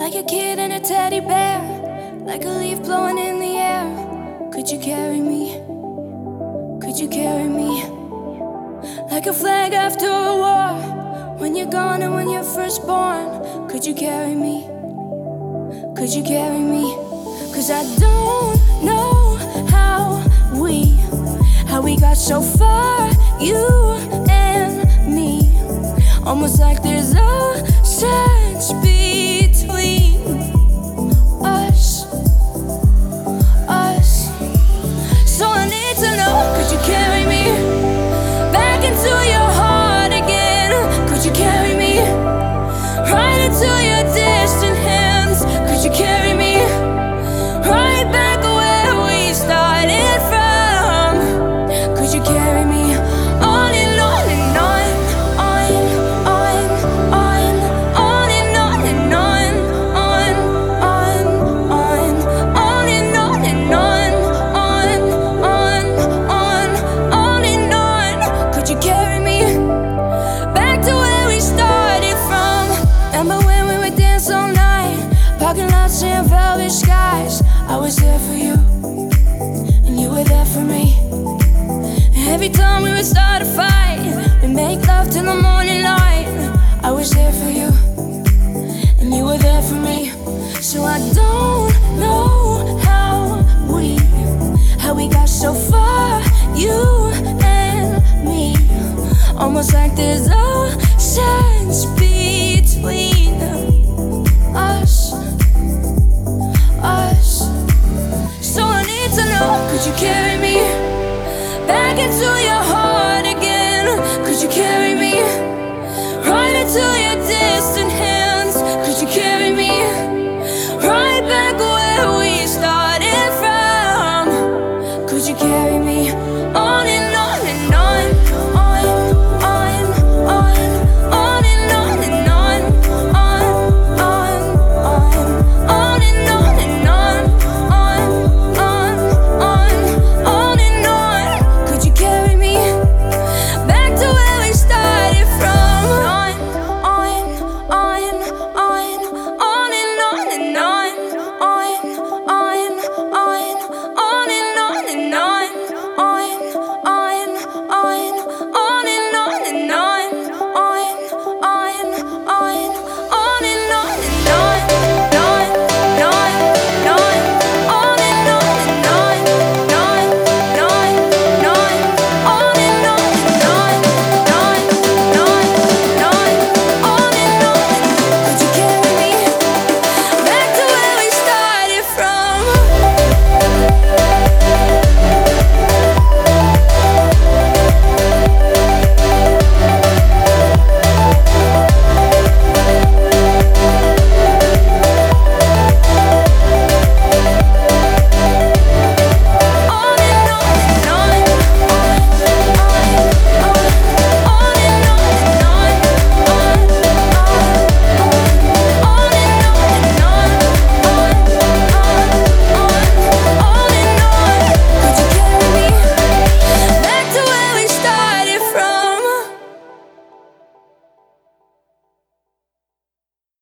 Like a kid and a teddy bear, like a leaf blowing in the air. Could you carry me? Could you carry me? Like a flag after a war, when you're gone and when you're first born. Could you carry me? Could you carry me? 'Cause I don't know how we got so far, you and me. Almost like there's a sense between us. So I need to know, could you carry me back into your heart again? Could you carry me right into your distant hands? Could you carry me right back where we started from? Could you carry me on and on and on, on and on, and on and on and on, and on. Could you carry me back to where we started from? Remember when we would dance all night, parking lots and velvet skies? I was there for you, and you were there for me. Every time we would start a fight, we make love till the morning light. I was there for you, and you were there for me. So I don't know how we got so far, you and me. Almost like there's a sense between us. So I need to know, could you carry me back into your heart again? Could you carry me right into your distant hands? Could you carry